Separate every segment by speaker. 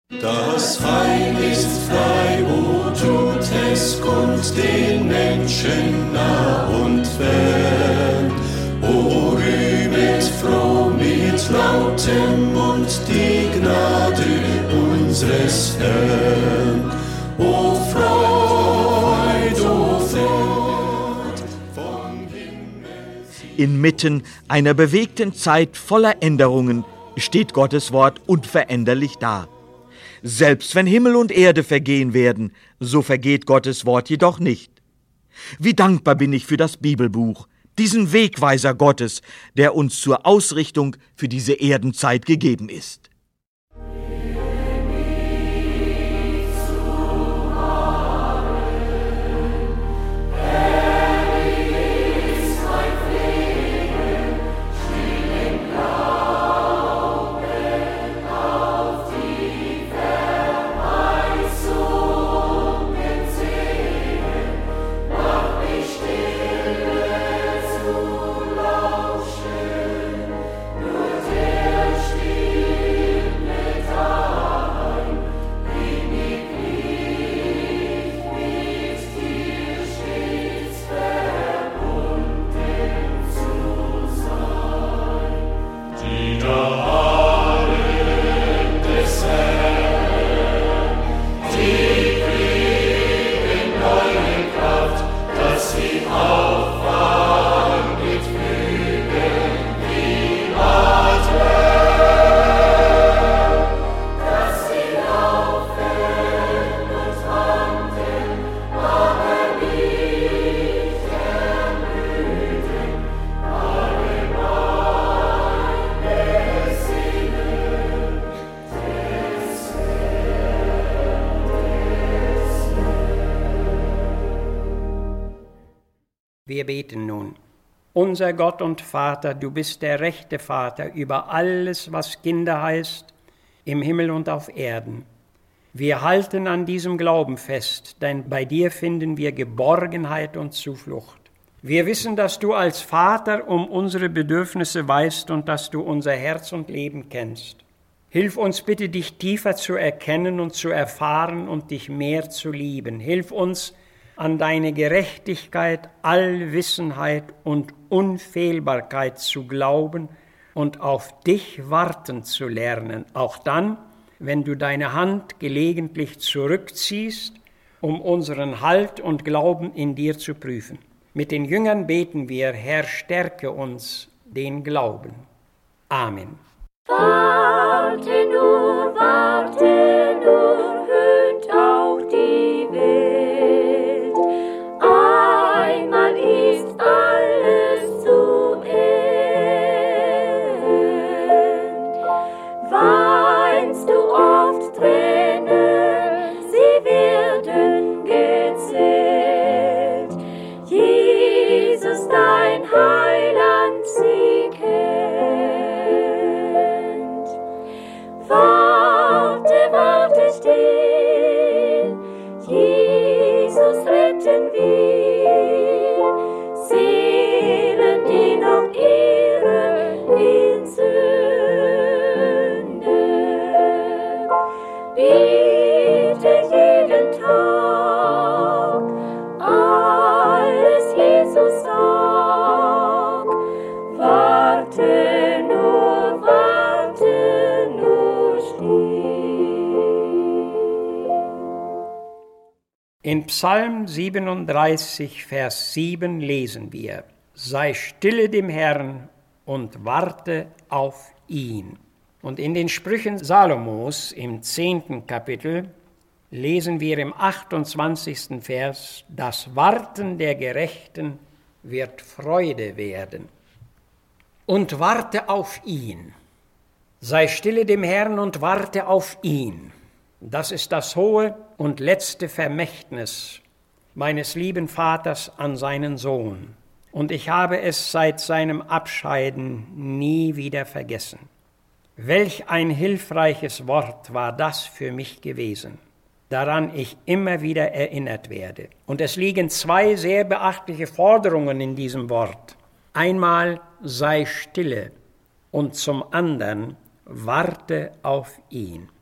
Speaker 1: Das Heil ist frei, o tut es kund den Menschen nah und fern. O rühmet froh mit lautem Mund die Gnade unseres Herrn. O Freud, vom Himmel.
Speaker 2: Inmitten einer bewegten Zeit voller Änderungen steht Gottes Wort unveränderlich da. Selbst wenn Himmel und Erde vergehen werden, so vergeht Gottes Wort jedoch nicht. Wie dankbar bin ich für das Bibelbuch, diesen Wegweiser Gottes, der uns zur Ausrichtung für diese Erdenzeit gegeben ist.
Speaker 3: Wir beten nun. Unser Gott und Vater, du bist der rechte Vater über alles, was Kinder heißt, im Himmel und auf Erden. Wir halten an diesem Glauben fest, denn bei dir finden wir Geborgenheit und Zuflucht. Wir wissen, dass du als Vater um unsere Bedürfnisse weißt und dass du unser Herz und Leben kennst. Hilf uns bitte, dich tiefer zu erkennen und zu erfahren und dich mehr zu lieben. Hilf uns, an deine Gerechtigkeit, Allwissenheit und Unfehlbarkeit zu glauben und auf dich warten zu lernen, auch dann, wenn du deine Hand gelegentlich zurückziehst, um unseren Halt und Glauben in dir zu prüfen. Mit den Jüngern beten wir, Herr, stärke uns den Glauben. Amen.
Speaker 4: Warte nur, hört auch die Welt. Einmal ist alles zu End. Weinst du oft Tränen, sie werden gezählt. Jesus, dein Heiland, sie kennt. Warte still, Jesus retten will. Seelen, die noch irren in Sünde. Bitte jeden Tag alles Jesus sag. Warte nur still.
Speaker 3: In Psalm 37, Vers 7 lesen wir: Sei stille dem Herrn und warte auf ihn. Und in den Sprüchen Salomos im 10. Kapitel lesen wir im 28. Vers: Das Warten der Gerechten wird Freude werden. Und warte auf ihn. Sei stille dem Herrn und warte auf ihn. Das ist das hohe und letzte Vermächtnis meines lieben Vaters an seinen Sohn. Und ich habe es seit seinem Abscheiden nie wieder vergessen. Welch ein hilfreiches Wort war das für mich gewesen, daran ich immer wieder erinnert werde. Und es liegen zwei sehr beachtliche Forderungen in diesem Wort. Einmal sei stille und zum anderen warte auf ihn.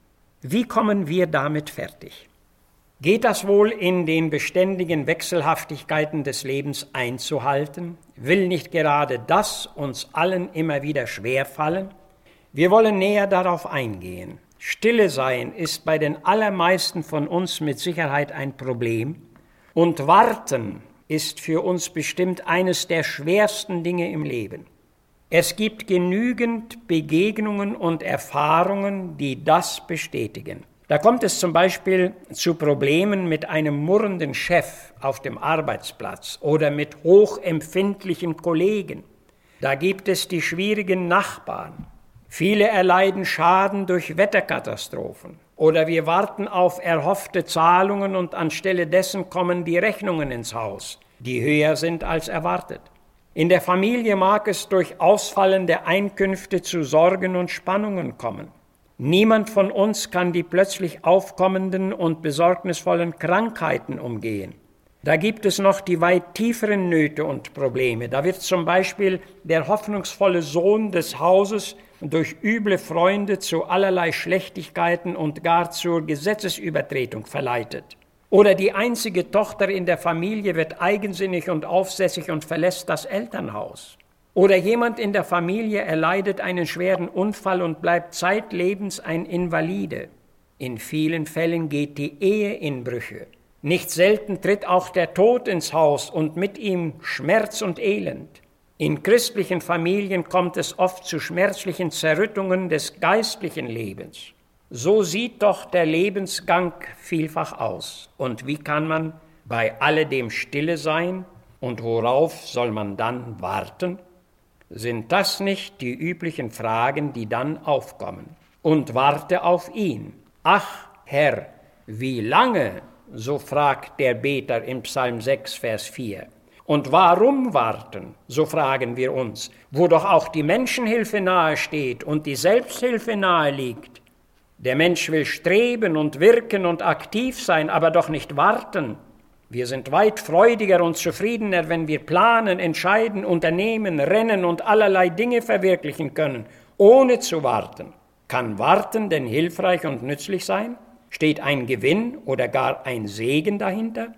Speaker 3: Wie kommen wir damit fertig? Geht das wohl in den beständigen Wechselhaftigkeiten des Lebens einzuhalten? Will nicht gerade das uns allen immer wieder schwerfallen? Wir wollen näher darauf eingehen. Stille sein ist bei den allermeisten von uns mit Sicherheit ein Problem und Warten ist für uns bestimmt eines der schwersten Dinge im Leben. Es gibt genügend Begegnungen und Erfahrungen, die das bestätigen. Da kommt es zum Beispiel zu Problemen mit einem murrenden Chef auf dem Arbeitsplatz oder mit hochempfindlichen Kollegen. Da gibt es die schwierigen Nachbarn. Viele erleiden Schaden durch Wetterkatastrophen. Oder wir warten auf erhoffte Zahlungen und anstelle dessen kommen die Rechnungen ins Haus, die höher sind als erwartet. In der Familie mag es durch ausfallende Einkünfte zu Sorgen und Spannungen kommen. Niemand von uns kann die plötzlich aufkommenden und besorgnisvollen Krankheiten umgehen. Da gibt es noch die weit tieferen Nöte und Probleme. Da wird zum Beispiel der hoffnungsvolle Sohn des Hauses durch üble Freunde zu allerlei Schlechtigkeiten und gar zur Gesetzesübertretung verleitet. Oder die einzige Tochter in der Familie wird eigensinnig und aufsässig und verlässt das Elternhaus. Oder jemand in der Familie erleidet einen schweren Unfall und bleibt zeitlebens ein Invalide. In vielen Fällen geht die Ehe in Brüche. Nicht selten tritt auch der Tod ins Haus und mit ihm Schmerz und Elend. In christlichen Familien kommt es oft zu schmerzlichen Zerrüttungen des geistlichen Lebens. So sieht doch der Lebensgang vielfach aus. Und wie kann man bei alledem stille sein? Und worauf soll man dann warten? Sind das nicht die üblichen Fragen, die dann aufkommen? Und warte auf ihn. Ach, Herr, wie lange? So fragt der Beter im Psalm 6, Vers 4. Und warum warten? So fragen wir uns, wo doch auch die Menschenhilfe nahe steht und die Selbsthilfe nahe liegt. Der Mensch will streben und wirken und aktiv sein, aber doch nicht warten. Wir sind weit freudiger und zufriedener, wenn wir planen, entscheiden, unternehmen, rennen und allerlei Dinge verwirklichen können, ohne zu warten. Kann Warten denn hilfreich und nützlich sein? Steht ein Gewinn oder gar ein Segen dahinter?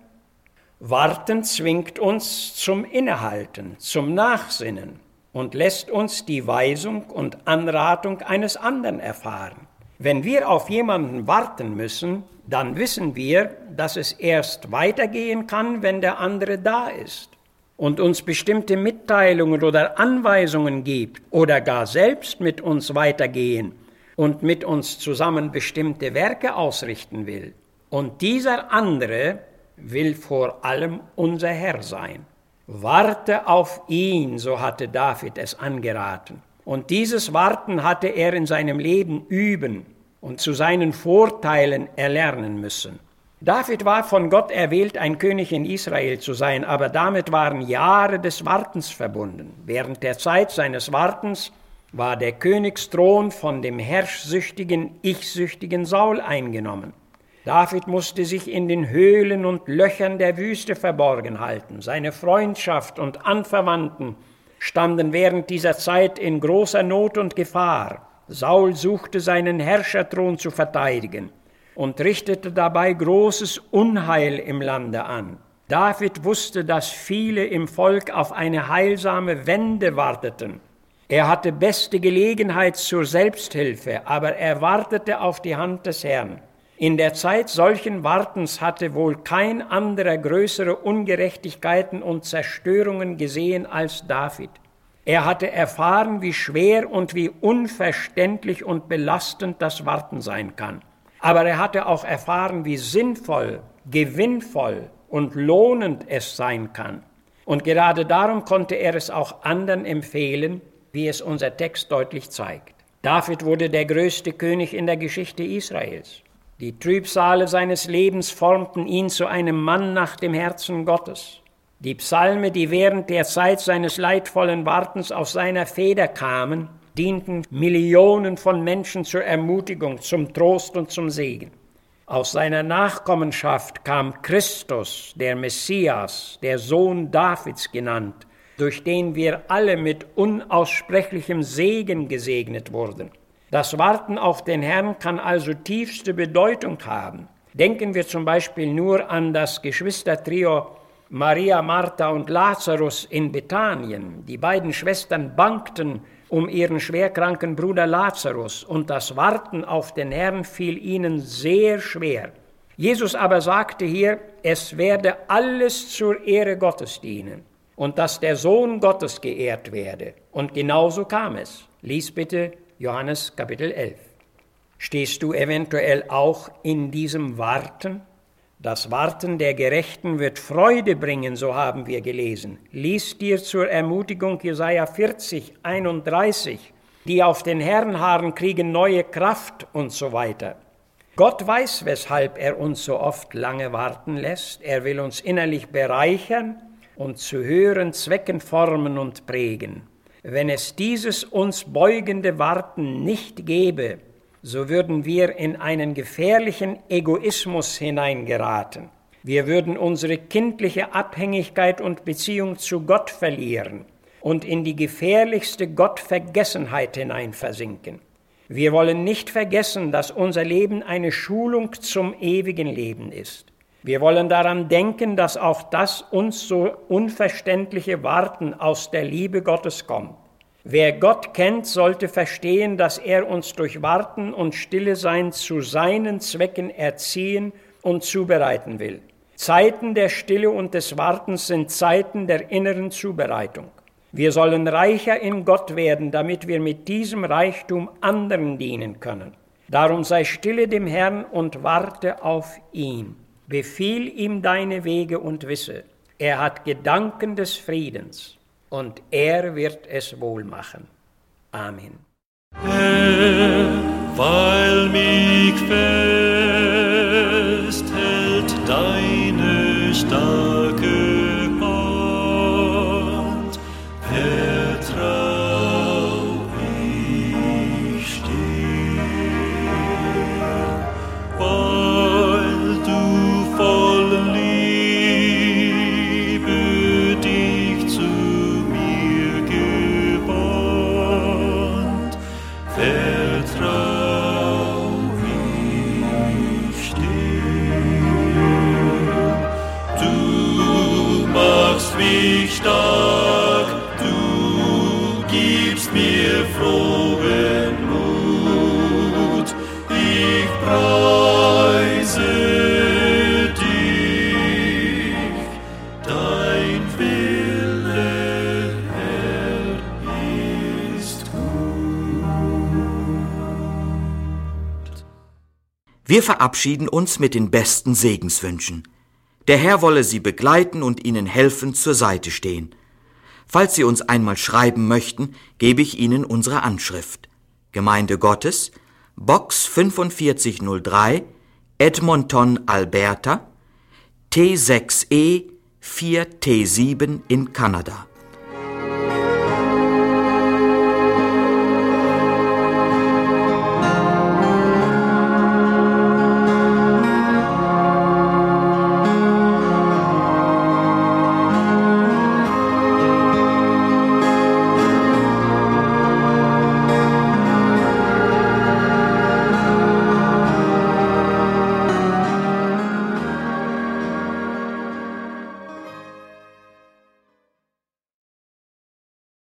Speaker 3: Warten zwingt uns zum Innehalten, zum Nachsinnen und lässt uns die Weisung und Anratung eines anderen erfahren. Wenn wir auf jemanden warten müssen, dann wissen wir, dass es erst weitergehen kann, wenn der andere da ist und uns bestimmte Mitteilungen oder Anweisungen gibt oder gar selbst mit uns weitergehen und mit uns zusammen bestimmte Werke ausrichten will. Und dieser andere will vor allem unser Herr sein. Warte auf ihn, so hatte David es angeraten. Und dieses Warten hatte er in seinem Leben üben und zu seinen Vorteilen erlernen müssen. David war von Gott erwählt, ein König in Israel zu sein, aber damit waren Jahre des Wartens verbunden. Während der Zeit seines Wartens war der Königsthron von dem herrschsüchtigen, ichsüchtigen Saul eingenommen. David musste sich in den Höhlen und Löchern der Wüste verborgen halten. Seine Freundschaft und Anverwandten standen während dieser Zeit in großer Not und Gefahr. Saul suchte seinen Herrscherthron zu verteidigen und richtete dabei großes Unheil im Lande an. David wusste, dass viele im Volk auf eine heilsame Wende warteten. Er hatte beste Gelegenheit zur Selbsthilfe, aber er wartete auf die Hand des Herrn. In der Zeit solchen Wartens hatte wohl kein anderer größere Ungerechtigkeiten und Zerstörungen gesehen als David. Er hatte erfahren, wie schwer und wie unverständlich und belastend das Warten sein kann. Aber er hatte auch erfahren, wie sinnvoll, gewinnvoll und lohnend es sein kann. Und gerade darum konnte er es auch anderen empfehlen, wie es unser Text deutlich zeigt. David wurde der größte König in der Geschichte Israels. Die Trübsale seines Lebens formten ihn zu einem Mann nach dem Herzen Gottes. Die Psalme, die während der Zeit seines leidvollen Wartens aus seiner Feder kamen, dienten Millionen von Menschen zur Ermutigung, zum Trost und zum Segen. Aus seiner Nachkommenschaft kam Christus, der Messias, der Sohn Davids genannt, durch den wir alle mit unaussprechlichem Segen gesegnet wurden. Das Warten auf den Herrn kann also tiefste Bedeutung haben. Denken wir zum Beispiel nur an das Geschwistertrio Maria, Martha und Lazarus in Bethanien. Die beiden Schwestern bangten um ihren schwerkranken Bruder Lazarus, und das Warten auf den Herrn fiel ihnen sehr schwer. Jesus aber sagte hier, es werde alles zur Ehre Gottes dienen und dass der Sohn Gottes geehrt werde. Und genauso kam es. Lies bitte Johannes Kapitel 11. Stehst du eventuell auch in diesem Warten? Das Warten der Gerechten wird Freude bringen, so haben wir gelesen. Lies dir zur Ermutigung Jesaja 40, 31. Die auf den Herrn harren, kriegen neue Kraft und so weiter. Gott weiß, weshalb er uns so oft lange warten lässt. Er will uns innerlich bereichern und zu höheren Zwecken formen und prägen. Wenn es dieses uns beugende Warten nicht gäbe, so würden wir in einen gefährlichen Egoismus hineingeraten. Wir würden unsere kindliche Abhängigkeit und Beziehung zu Gott verlieren und in die gefährlichste Gottvergessenheit hinein versinken. Wir wollen nicht vergessen, dass unser Leben eine Schulung zum ewigen Leben ist. Wir wollen daran denken, dass auch das uns so unverständliche Warten aus der Liebe Gottes kommt. Wer Gott kennt, sollte verstehen, dass er uns durch Warten und Stille Sein zu seinen Zwecken erziehen und zubereiten will. Zeiten der Stille und des Wartens sind Zeiten der inneren Zubereitung. Wir sollen reicher in Gott werden, damit wir mit diesem Reichtum anderen dienen können. Darum sei stille dem Herrn und warte auf ihn. Befiehl ihm deine Wege und wisse, er hat Gedanken des Friedens. Und er wird es wohl machen. Amen.
Speaker 1: Herr, weil mich festhält deine starke Hand, vertrau ich still, weil du voll Liebe dich zu stark, du gibst mir frohen Mut, ich preise dich, dein Wille, Herr, ist gut.
Speaker 2: Wir verabschieden uns mit den besten Segenswünschen. Der Herr wolle Sie begleiten und Ihnen helfen zur Seite stehen. Falls Sie uns einmal schreiben möchten, gebe ich Ihnen unsere Anschrift. Gemeinde Gottes, Box 4503, Edmonton, Alberta, T6E 4T7 in Kanada.